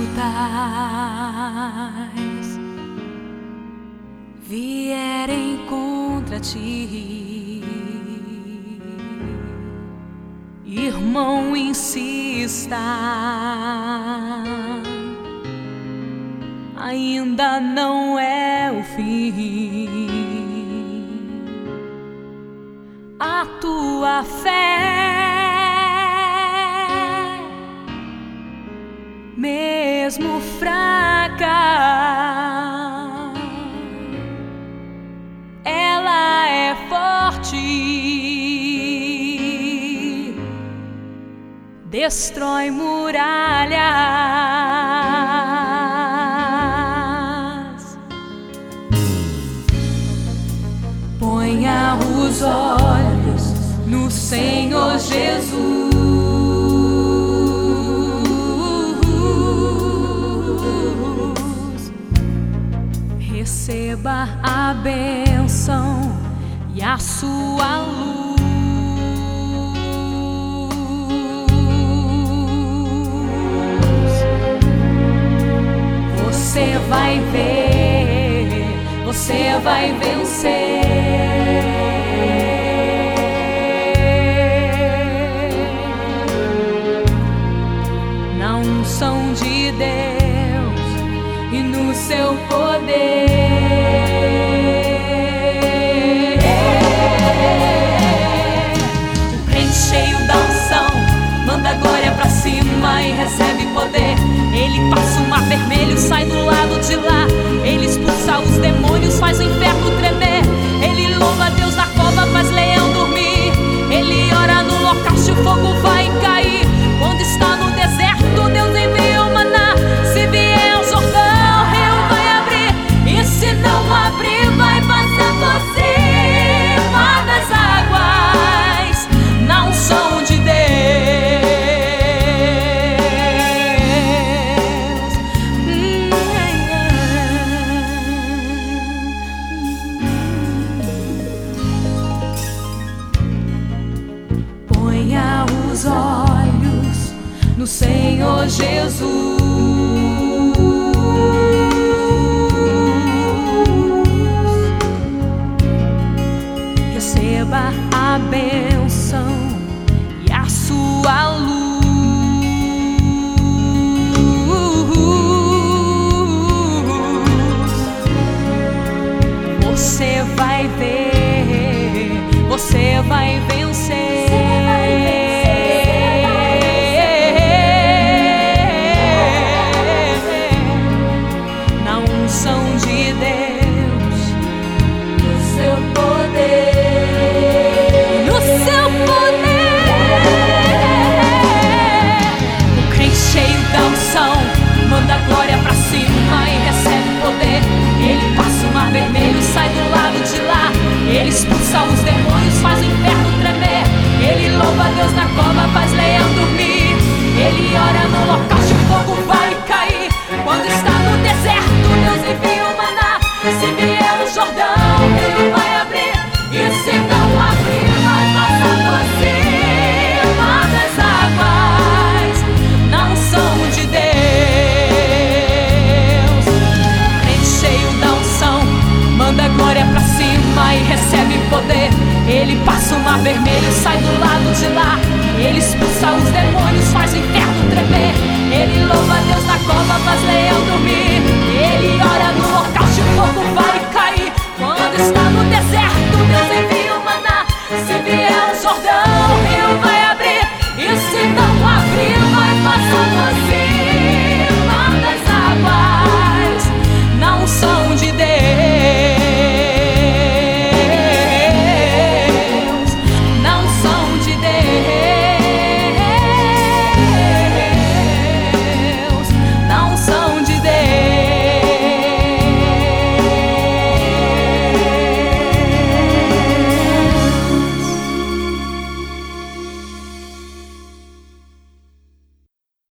vierem contra ti, irmão, insista, ainda não é o fim. A tua fé, mesmo fraca, ela é forte, destrói muralhas. Ponha os olhos no Senhor Jesus. Receba a bênção e a sua luz. Você vai ver, você vai vencer. Na unção de Deus e no seu poder. O crente cheio da unção manda a glória pra cima e recebe poder. Ele passa o mar vermelho, sai do lado de lá. Ele expulsa os demônios, faz o inferno tremer. Ele louva a Deus na cova, faz leão dormir. Ele ora no holocausto, o fogo vai cair. Quando está no deserto, Deus envia o maná. Se vier o Jordão, o rio vai abrir. E se não abrir, vai passar por cima das águas, na unção de Deus. Ponha os olhos no Senhor Jesus. Receba a bênção e a sua luz. Você vai ver, você vai vencer. Na unção de Deus, no seu poder, no seu poder. O crente cheio da unção manda a glória pra cima e recebe poder. Ele passa o mar vermelho, sai do lado de lá. Ele expulsa os demônios, faz o inferno tremer. Ele louva a Deus na cova, faz leão dormir. Ele ora no holocausto, o fogo vai cair. Quando está no deserto, Deus envia o maná. Se vier o Jordão, ele vai abrir. E se não abrir, vai passar por cima das águas, na unção de Deus. Crente cheio da unção manda a glória pra cima e recebe poder. Ele passa o mar vermelho,